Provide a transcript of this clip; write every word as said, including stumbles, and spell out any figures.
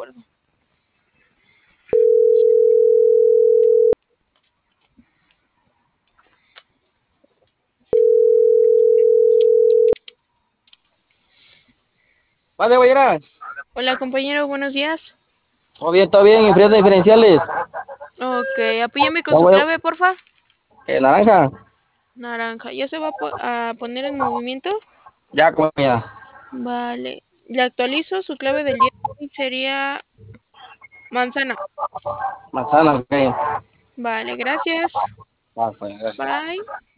acuerdo. Vale, Guayara. Hola, compañero, buenos días. Todo bien, todo bien. Y frías diferenciales. Ok, apóyame con Ya su voy clave, porfa. eh, naranja. Naranja, ¿ya se va a, po- a poner en movimiento? Ya, como ya. Vale. Le actualizo, su clave del día de hoy sería manzana. Manzana, ok. Vale, gracias. Ah, pues, gracias. Bye.